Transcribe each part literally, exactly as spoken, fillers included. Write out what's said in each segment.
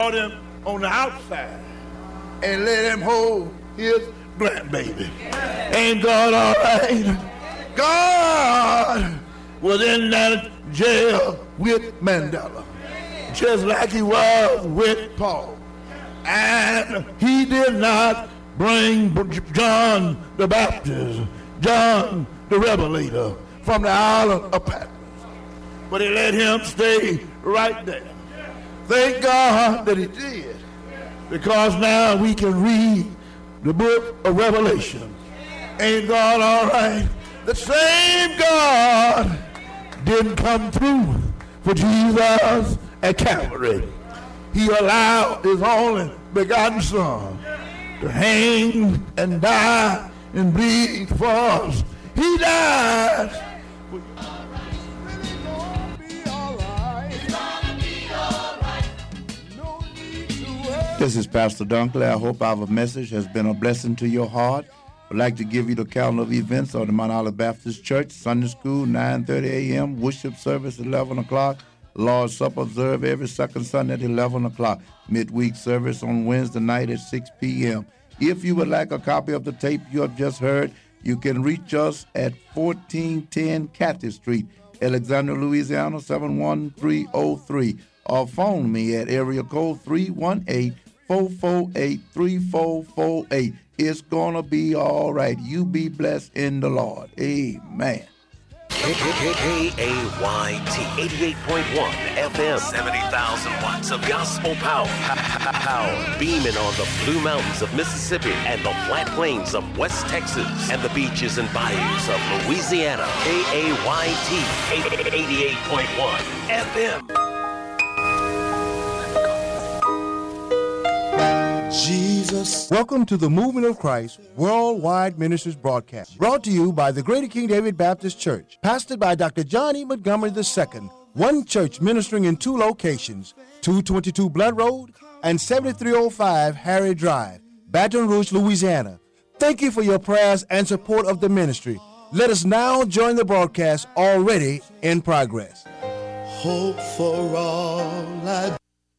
Brought him on the outside and let him hold his grandbaby. Ain't God all right? God was in that jail with Mandela, just like he was with Paul. And he did not bring John the Baptist, John the Revelator, from the island of Patmos, but he let him stay right there. Thank God that he did, because now we can read the book of Revelation. Ain't God all right? The same God didn't come through for Jesus at Calvary. He allowed his only begotten Son to hang and die and bleed for us. He died. This is Pastor Dunkley. I hope our message has been a blessing to your heart. I'd like to give you the calendar of events of the Mount Olive Baptist Church. Sunday school, nine thirty a.m., worship service, eleven o'clock. Lord's Supper observed every second Sunday at eleven o'clock. Midweek service on Wednesday night at six p.m. If you would like a copy of the tape you have just heard, you can reach us at fourteen ten Cathy Street, Alexandria, Louisiana, seven one three oh three, or phone me at area code three one eight, four four eight, three four four eight. It's going to be all right. You be blessed in the Lord. Amen. K A Y T eighty-eight point one F M, seventy thousand watts of gospel power. Power beaming on the Blue Mountains of Mississippi and the flat plains of West Texas and the beaches and bayous of Louisiana. K A Y T eighty-eight point one F M. Jesus. Welcome to the Movement of Christ Worldwide Ministries broadcast, brought to you by the Greater King David Baptist Church, pastored by Doctor John E. Montgomery the Second, one church ministering in two locations, two twenty-two Blood Road and seventy-three oh five Harry Drive, Baton Rouge, Louisiana. Thank you for your prayers and support of the ministry. Let us now join the broadcast already in progress. Hope for all I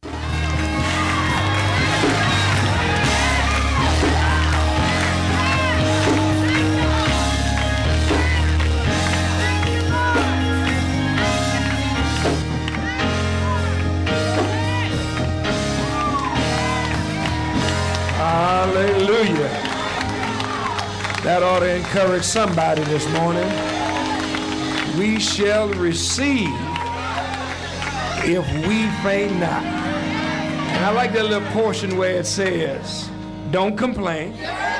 Hallelujah. That ought to encourage somebody this morning. We shall receive if we faint not. And I like that little portion where it says, don't complain.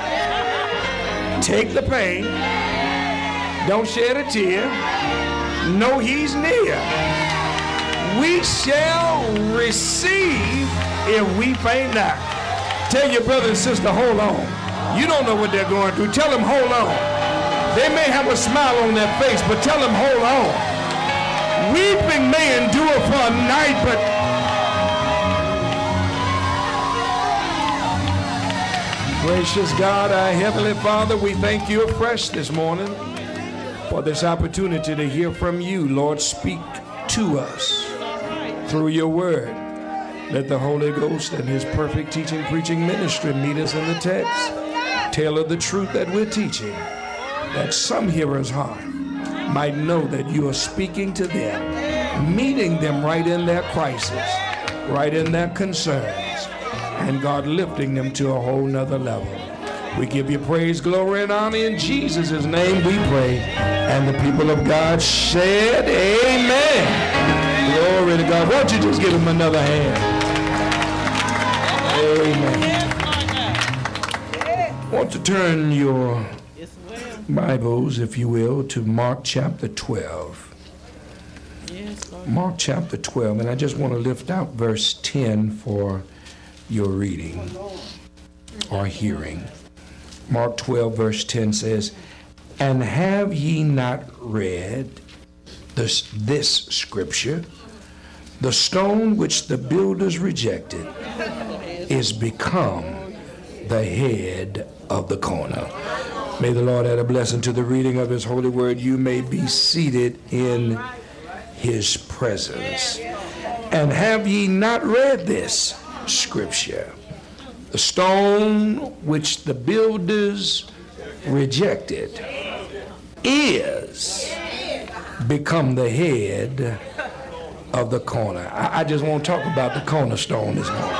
Take the pain. Don't shed a tear. Know he's near. We shall receive if we faint not. Tell your brother and sister, hold on. You don't know what they're going through. Tell them, hold on. They may have a smile on their face, but tell them, hold on. Weeping may endure for a night, but gracious God, our Heavenly Father, we thank you afresh this morning for this opportunity to hear from you. Lord, speak to us through your word. Let the Holy Ghost and his perfect teaching, preaching ministry meet us in the text. Tailor the truth that we're teaching, that some hearers' heart might know that you are speaking to them, meeting them right in their crisis, right in their concerns, and God lifting them to a whole nother level. We give you praise, glory, and honor in Jesus' name we pray. And the people of God said, amen. Glory to God. Why don't you just give him another hand? Amen. I want to turn your Bibles, if you will, to Mark chapter twelve. Mark chapter twelve, and I just want to lift out verse ten for your reading or hearing. Mark twelve, verse ten says, and have ye not read this, this scripture? The stone which the builders rejected is become the head of the corner. May the Lord add a blessing to the reading of his holy word. You may be seated in his presence. And have ye not read this? scripture. The stone which the builders rejected is become the head of the corner. I, I just want to talk about the cornerstone this morning.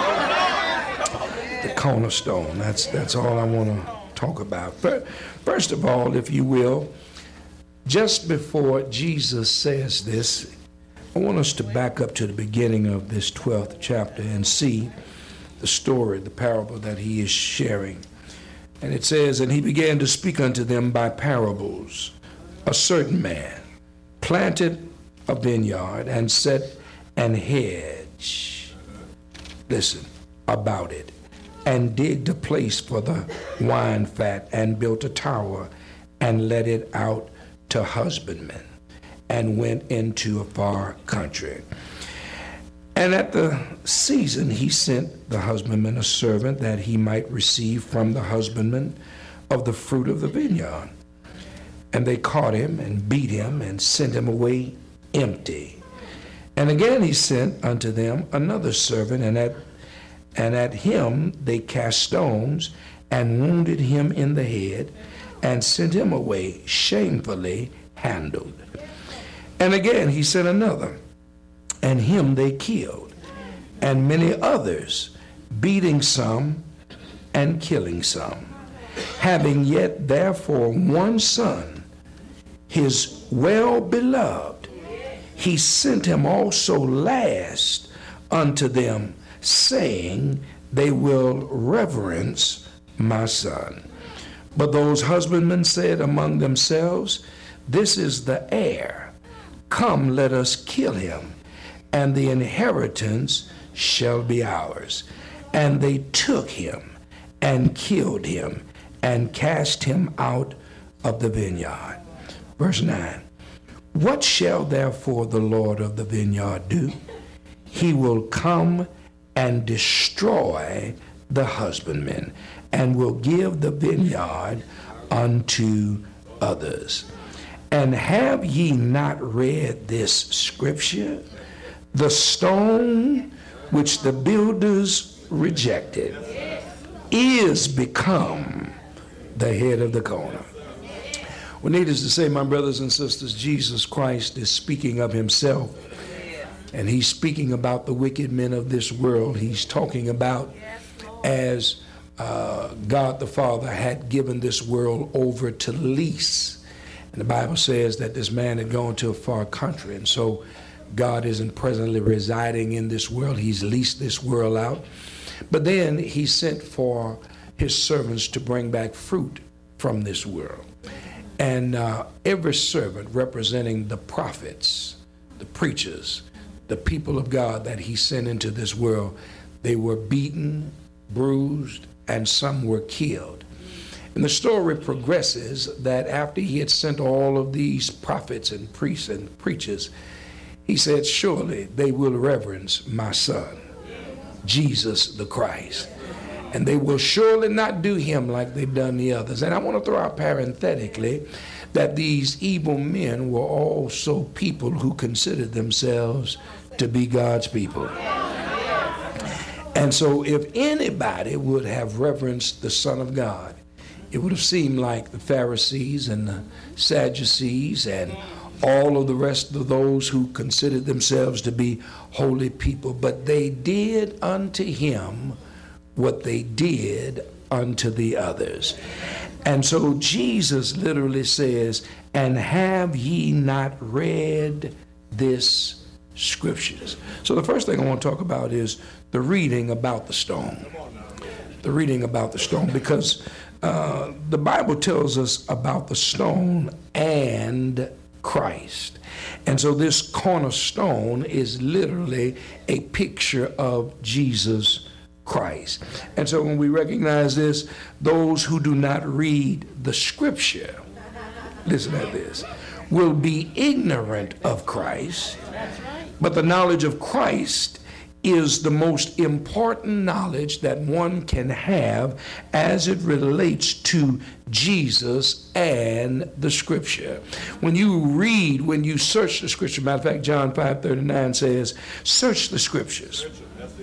The cornerstone, that's, that's all I want to talk about. First of all, if you will, just before Jesus says this, I want us to back up to the beginning of this twelfth chapter and see the story, the parable that he is sharing. And it says, and he began to speak unto them by parables. A certain man planted a vineyard and set an hedge, listen, about it, and digged a place for the wine fat, and built a tower, and let it out to husbandmen, and went into a far country. And at the season he sent the husbandman a servant, that he might receive from the husbandman of the fruit of the vineyard. And they caught him, and beat him, and sent him away empty. And again he sent unto them another servant, and at and at him they cast stones, and wounded him in the head, and sent him away shamefully handled. And again he sent another, and him they killed, and many others, beating some and killing some. Having yet therefore one son, his well-beloved, he sent him also last unto them, saying, they will reverence my son. But those husbandmen said among themselves, this is the heir. Come, let us kill him, and the inheritance shall be ours. And they took him and killed him and cast him out of the vineyard. Verse nine, what shall therefore the Lord of the vineyard do? He will come and destroy the husbandmen, and will give the vineyard unto others. And have ye not read this scripture? The stone which the builders rejected is become the head of the corner. Well, needless to say, my brothers and sisters, Jesus Christ is speaking of himself. And he's speaking about the wicked men of this world. He's talking about as uh, God the Father had given this world over to lease. And the Bible says that this man had gone to a far country. And so God isn't presently residing in this world. He's leased this world out. But then he sent for his servants to bring back fruit from this world. And uh, every servant representing the prophets, the preachers, the people of God that he sent into this world, they were beaten, bruised, and some were killed. And the story progresses that after he had sent all of these prophets and priests and preachers, he said, surely they will reverence my son, Jesus the Christ. And they will surely not do him like they've done the others. And I want to throw out parenthetically that these evil men were also people who considered themselves to be God's people. And so if anybody would have reverenced the Son of God, it would have seemed like the Pharisees and the Sadducees and all of the rest of those who considered themselves to be holy people. But they did unto him what they did unto the others. And so Jesus literally says, and have ye not read this scriptures? So the first thing I want to talk about is the reading about the stone. The reading about the stone, because uh, the Bible tells us about the stone and Christ. And so this cornerstone is literally a picture of Jesus Christ. And so when we recognize this, those who do not read the scripture, listen at this, will be ignorant of Christ. But the knowledge of Christ is the most important knowledge that one can have as it relates to Jesus and the scripture. When you read, when you search the scripture, matter of fact, John five thirty-nine says, search the scriptures,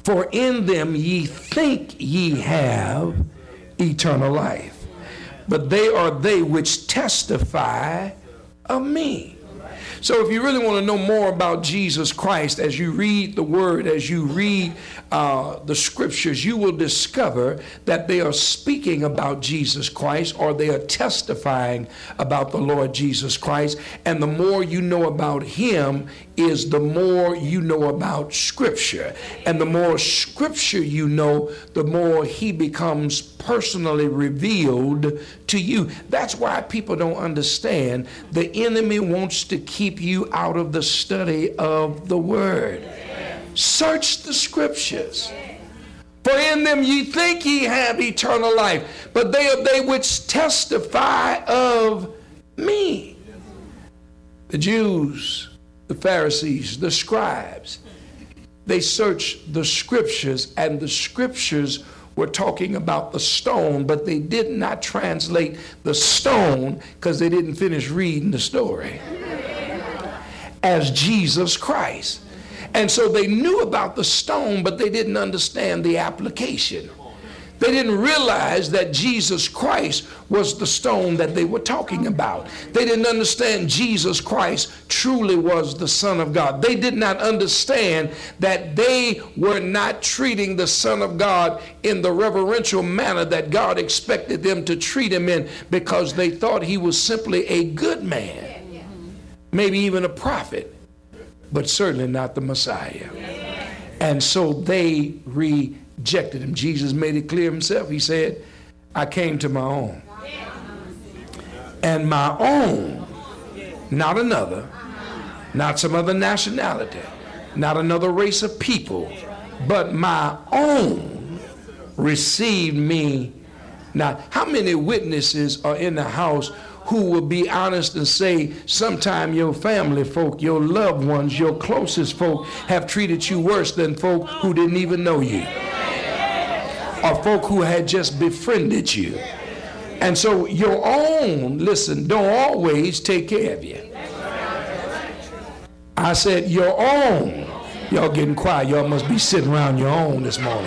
For in them ye think ye have eternal life, but they are they which testify of me. So if you really want to know more about Jesus Christ, as you read the word, as you read uh, the scriptures, you will discover that they are speaking about Jesus Christ, or they are testifying about the Lord Jesus Christ. And the more you know about him is the more you know about scripture. And the more scripture you know, the more he becomes personally revealed to you. That's why people don't understand. The enemy wants to keep you out of the study of the word. Search the scriptures. For in them ye think ye have eternal life, but they are they which testify of me. The Jews, the Pharisees, the scribes, they searched the scriptures, and the scriptures were talking about the stone, but they did not translate the stone because they didn't finish reading the story as Jesus Christ. And so they knew about the stone, but they didn't understand the application. They didn't realize that Jesus Christ was the stone that they were talking about. They didn't understand Jesus Christ truly was the Son of God. They did not understand that they were not treating the Son of God in the reverential manner that God expected them to treat him in, because they thought he was simply a good man, maybe even a prophet, but certainly not the Messiah. And so they rejected him. Jesus made it clear himself. He said, I came to my own, and my own, not another, not some other nationality, not another race of people, but my own received me not. How many witnesses are in the house who will be honest and say sometime your family folk, your loved ones, your closest folk have treated you worse than folk who didn't even know you, or folk who had just befriended you? And so your own, listen, don't always take care of you. I said your own. Y'all getting quiet. Y'all must be sitting around your own this morning.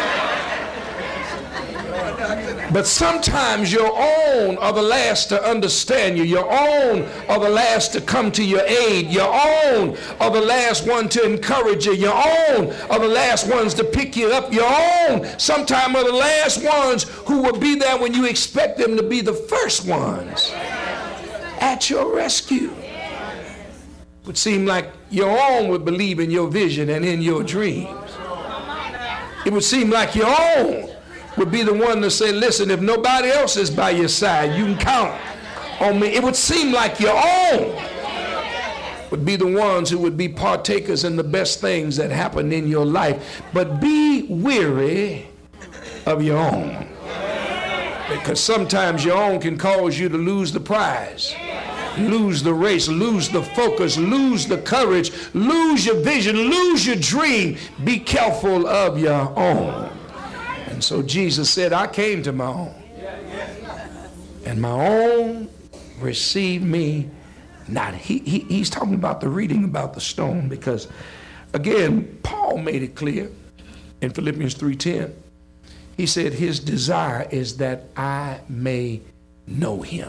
But sometimes your own are the last to understand you. Your own are the last to come to your aid. Your own are the last one to encourage you. Your own are the last ones to pick you up. Your own sometimes are the last ones who will be there when you expect them to be the first ones at your rescue. It would seem like your own would believe in your vision and in your dreams. It would seem like your own would be the one to say, listen, if nobody else is by your side, you can count on me. It would seem like your own would be the ones who would be partakers in the best things that happen in your life. But be weary of your own, because sometimes your own can cause you to lose the prize, lose the race, lose the focus, lose the courage, lose your vision, lose your dream. Be careful of your own. And so Jesus said, I came to my own, and my own received me not. He, he, he's talking about the reading about the stone, because, again, Paul made it clear in Philippians three ten. He said, his desire is that I may know him.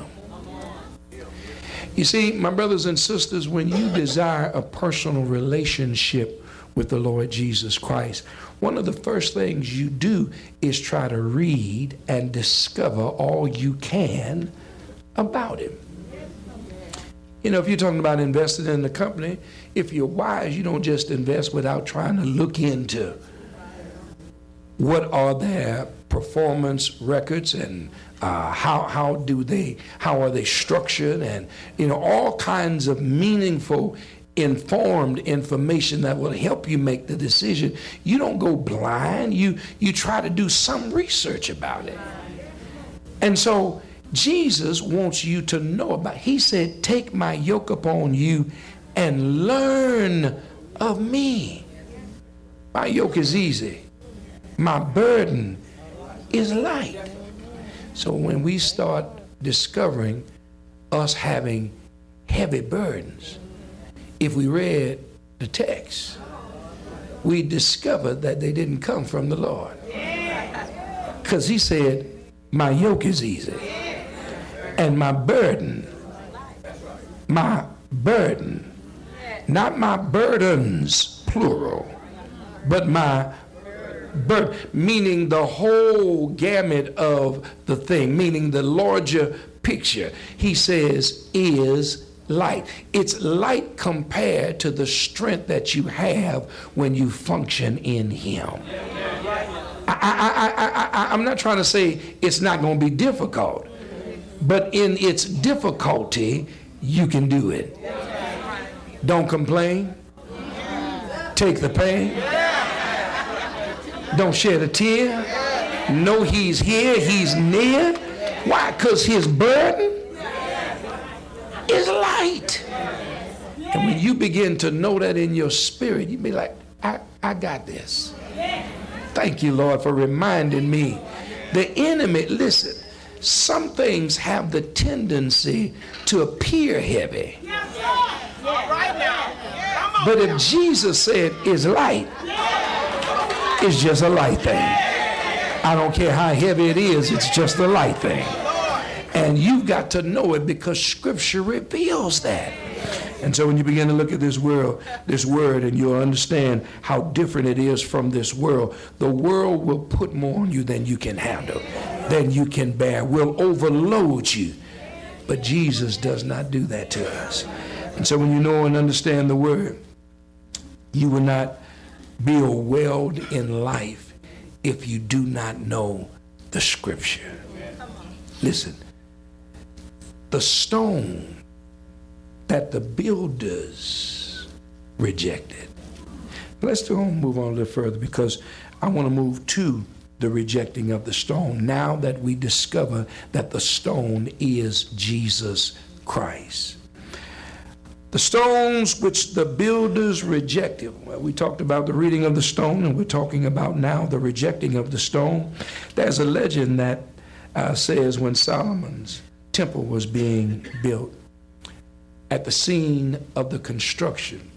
You see, my brothers and sisters, when you desire a personal relationship with the Lord Jesus Christ, one of the first things you do is try to read and discover all you can about him. You know, if you're talking about investing in the company, if you're wise, you don't just invest without trying to look into what are their performance records, and uh, how how do they how are they structured, and you know, all kinds of meaningful, informed information that will help you make the decision. You don't go blind. You you try to do some research about it. And so Jesus wants you to know about. He said, "Take my yoke upon you and learn of me. My yoke is easy. My burden is light." So when we start discovering us having heavy burdens, if we read the text, we discovered that they didn't come from the Lord. Because he said, my yoke is easy and my burden, my burden, not my burdens, plural, but my burden, meaning the whole gamut of the thing, meaning the larger picture. He says is light. It's light compared to the strength that you have when you function in him. I, I, I, I, I, I'm not trying to say it's not going to be difficult, but in its difficulty, you can do it. Don't complain. Take the pain. Don't shed a tear. Know he's here, he's near. Why? Because his burden is light. And when you begin to know that in your spirit, you be like, I, I got this. Thank you, Lord, for reminding me. The enemy, listen, some things have the tendency to appear heavy. But if Jesus said it's light, it's just a light thing. I don't care how heavy it is, it's just a light thing. And you've got to know it because Scripture reveals that. And so when you begin to look at this world, this word, and you'll understand how different it is from this world, the world will put more on you than you can handle, than you can bear, will overload you. But Jesus does not do that to us. And so when you know and understand the word, you will not be welled in life if you do not know the Scripture. Listen, the stone that the builders rejected. Let's go on, move on a little further, because I want to move to the rejecting of the stone now that we discover that the stone is Jesus Christ. The stones which the builders rejected. Well, we talked about the reading of the stone, and we're talking about now the rejecting of the stone. There's a legend that uh, says when Solomon's temple was being built, at the scene of the construction,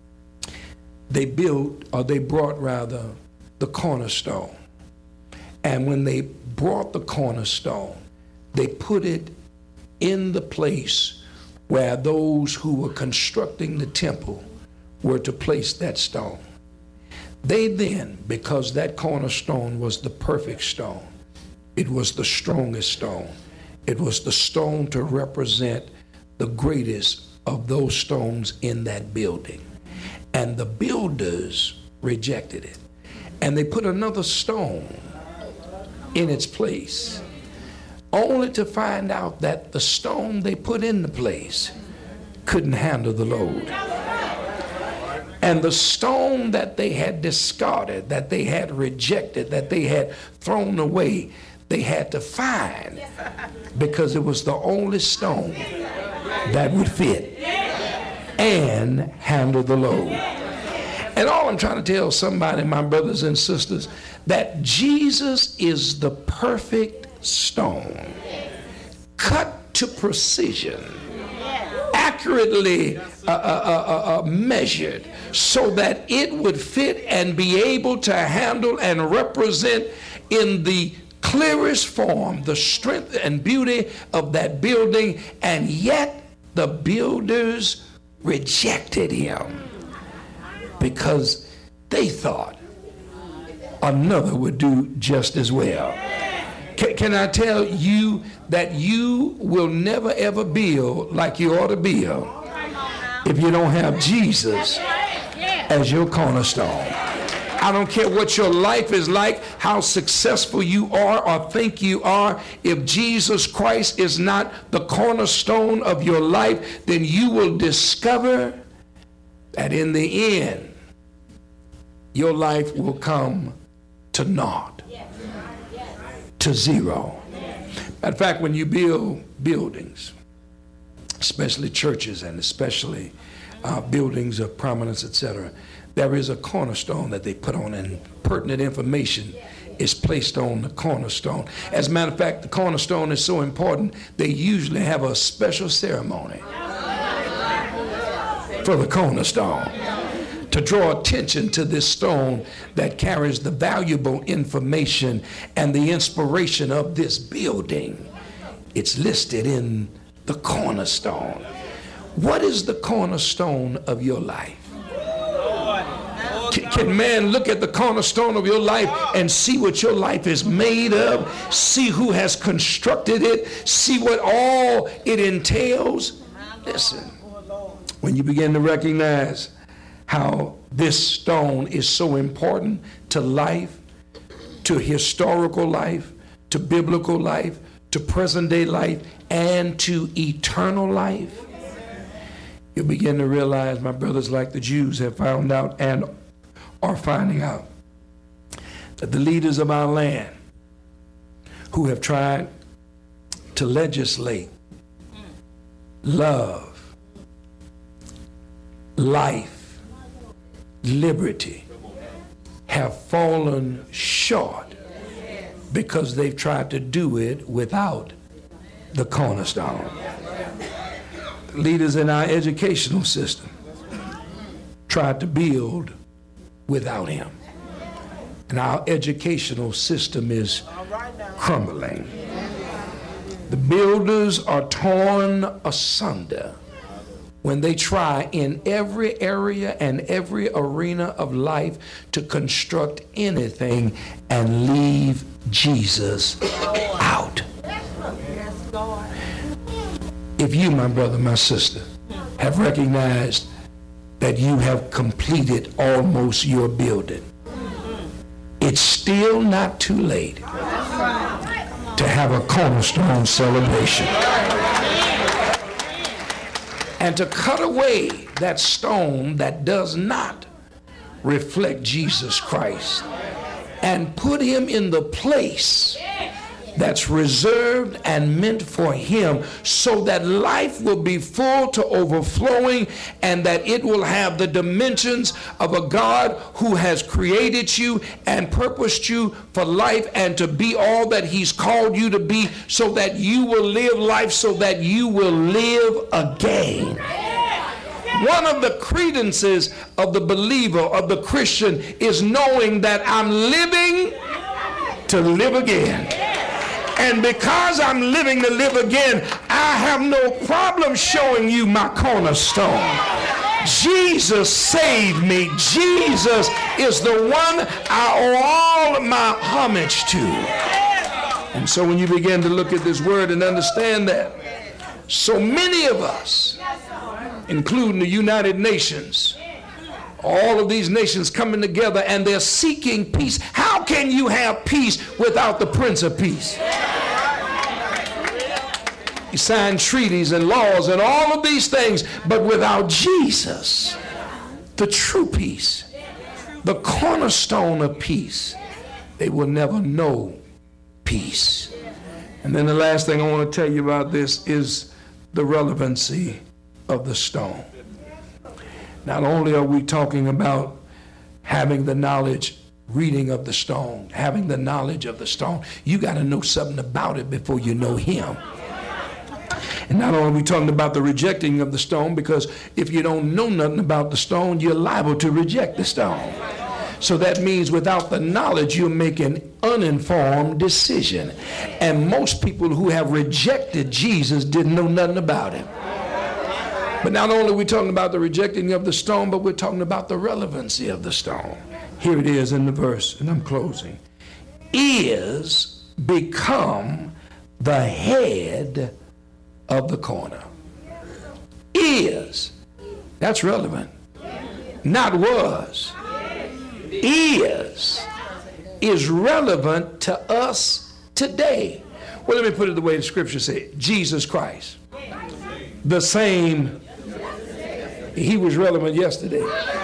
they built, or they brought rather, the cornerstone. And when they brought the cornerstone, they put it in the place where those who were constructing the temple were to place that stone. They then, because that cornerstone was the perfect stone, it was the strongest stone, it was the stone to represent the greatest of those stones in that building. And the builders rejected it. And they put another stone in its place, only to find out that the stone they put in the place couldn't handle the load. And the stone that they had discarded, that they had rejected, that they had thrown away, they had to find, because it was the only stone that would fit and handle the load. And all I'm trying to tell somebody, my brothers and sisters, that Jesus is the perfect stone, cut to precision, accurately uh, uh, uh, uh, measured, so that it would fit and be able to handle and represent in the clearest form the strength and beauty of that building. And yet the builders rejected him because they thought another would do just as well. Can, can I tell you that you will never ever build like you ought to build if you don't have Jesus as your cornerstone? I don't care what your life is like, how successful you are or think you are. If Jesus Christ is not the cornerstone of your life, then you will discover that in the end, your life will come to naught, to zero. Matter of fact, when you build buildings, especially churches and especially uh, buildings of prominence, et cetera, there is a cornerstone that they put on, and pertinent information is placed on the cornerstone. As a matter of fact, the cornerstone is so important, they usually have a special ceremony for the cornerstone. to draw attention to this stone that carries the valuable information and the inspiration of this building. It's listed in the cornerstone. What is the cornerstone of your life? Can, can man look at the cornerstone of your life and see what your life is made of? See who has constructed it? See what all it entails? Listen, when you begin to recognize how this stone is so important to life, to historical life, to biblical life, to present day life, and to eternal life, you begin to realize, my brothers, like the Jews have found out and are finding out, that the leaders of our land who have tried to legislate love, life, liberty, have fallen short because they've tried to do it without the cornerstone. The leaders in our educational system tried to build without him. And our educational system is crumbling. The builders are torn asunder when they try in every area and every arena of life to construct anything and leave Jesus out. If you, my brother, my sister, have recognized that you have completed almost your building, it's still not too late to have a cornerstone celebration and to cut away that stone that does not reflect Jesus Christ and put him in the place that's reserved and meant for him, so that life will be full to overflowing and that it will have the dimensions of a God who has created you and purposed you for life and to be all that he's called you to be, so that you will live life, so that you will live again. One of the credences of the believer, of the Christian, is knowing that I'm living to live again. And because I'm living to live again, I have no problem showing you my cornerstone. Jesus saved me. Jesus is the one I owe all my homage to. And so when you begin to look at this word and understand that, so many of us, including the United Nations, all of these nations coming together and they're seeking peace. How can you have peace without the Prince of Peace? He signed treaties and laws and all of these things, but without Jesus, the true peace, the cornerstone of peace, they will never know peace. And then the last thing I want to tell you about this is the relevancy of the stone. Not only are we talking about having the knowledge, reading of the stone, having the knowledge of the stone, you got to know something about it before you know him. And not only are we talking about the rejecting of the stone, because if you don't know nothing about the stone, you're liable to reject the stone. So that means without the knowledge, you're making uninformed decision. And most people who have rejected Jesus didn't know nothing about him. But not only are we talking about the rejecting of the stone, but we're talking about the relevancy of the stone. Here it is in the verse, and I'm closing. Is become the head of the corner. Is. That's relevant. Not was. Is. Is relevant to us today. Well, let me put it the way the scripture says. Jesus Christ. The same. He was relevant yesterday.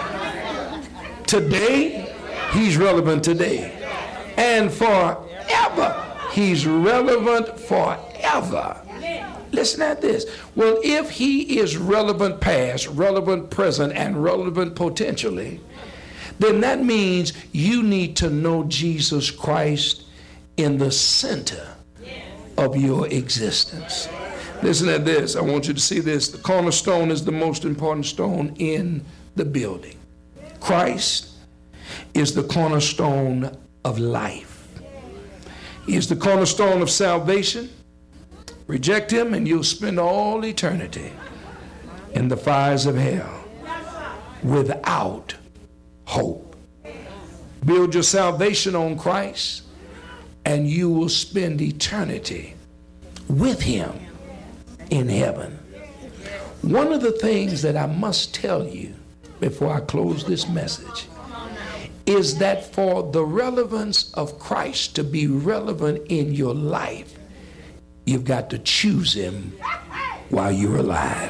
Today, he's relevant today. And forever, he's relevant forever. Listen at this. Well, if he is relevant past, relevant present, and relevant potentially, then that means you need to know Jesus Christ in the center of your existence. Listen at this. I want you to see this. The cornerstone is the most important stone in the building. Christ is the cornerstone of life. He is the cornerstone of salvation. Reject him and you'll spend all eternity in the fires of hell without hope. Build your salvation on Christ and you will spend eternity with him in heaven. One of the things that I must tell you before I close this message is that for the relevance of Christ to be relevant in your life, you've got to choose him while you're alive.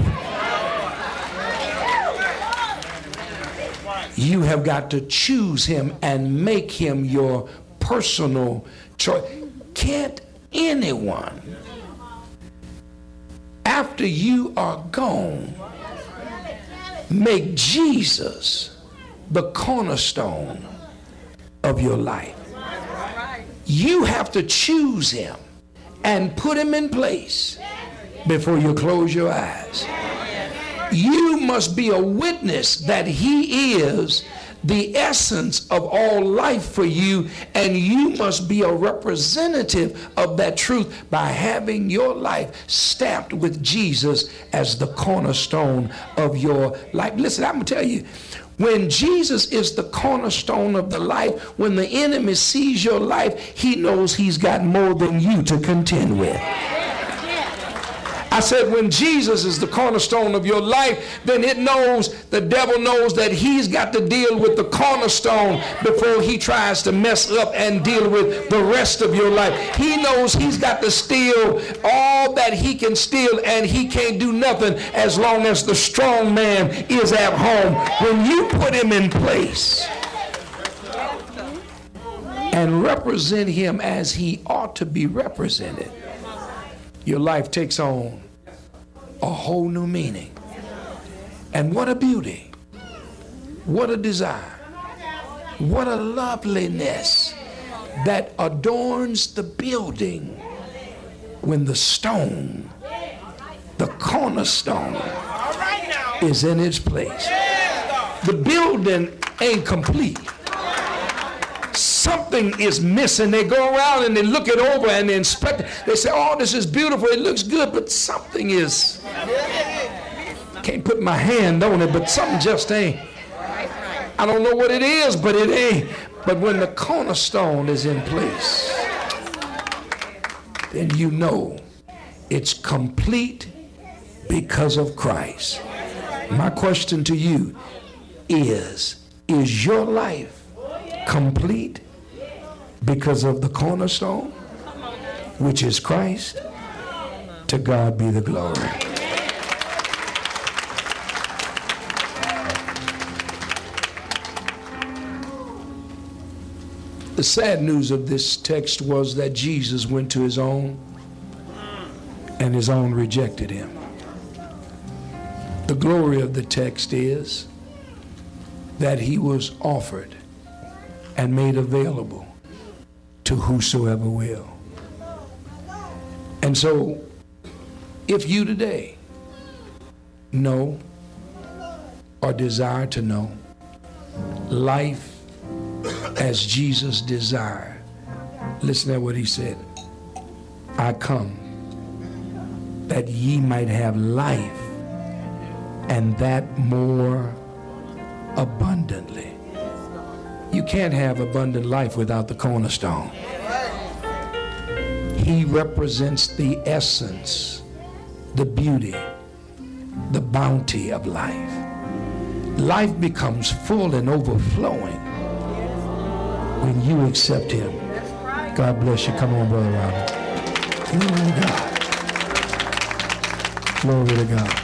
You have got to choose him and make him your personal choice. Can't anyone, after you are gone, make Jesus the cornerstone of your life? You have to choose him and put him in place before you close your eyes. You must be a witness that he is the essence of all life for you, and you must be a representative of that truth by having your life stamped with Jesus as the cornerstone of your life. Listen, I'm going to tell you, when Jesus is the cornerstone of the life, when the enemy sees your life, he knows he's got more than you to contend with. I said, when Jesus is the cornerstone of your life, then it knows, the devil knows that he's got to deal with the cornerstone before he tries to mess up and deal with the rest of your life. He knows he's got to steal all that he can steal, and he can't do nothing as long as the strong man is at home. When you put him in place and represent him as he ought to be represented, your life takes on a whole new meaning. And what a beauty, what a desire, what a loveliness that adorns the building when the stone, the cornerstone, is in its place. The building ain't complete. Something is missing. They go around and they look it over and they inspect it. They say, oh, this is beautiful, it looks good, but something is, can't put my hand on it, but something just ain't. I don't know what it is, but it ain't. But when the cornerstone is in place, then you know it's complete because of Christ. My question to you is, is your life complete because of the cornerstone, which is Christ? To God be the glory. The sad news of this text was that Jesus went to his own, and his own rejected him. The glory of the text is that he was offered and made available to whosoever will. And so, if you today know or desire to know life as Jesus desired, listen to what he said. I come that ye might have life, and that more abundantly. You can't have abundant life without the cornerstone. He represents the essence, the beauty, the bounty of life. Life becomes full and overflowing when you accept him. God bless you. Come on, Brother Robert. Glory to God. Glory to God.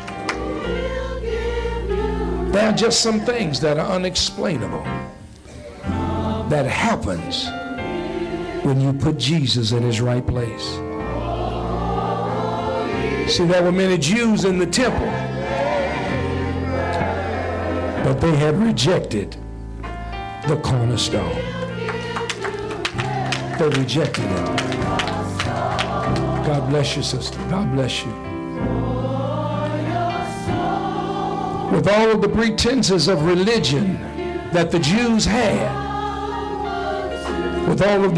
There are just some things that are unexplainable that happens when you put Jesus in his right place. See, there were many Jews in the temple, but they had rejected the cornerstone. They rejected him. God bless you, sister. God bless you. With all of the pretenses of religion, that the Jews had with all of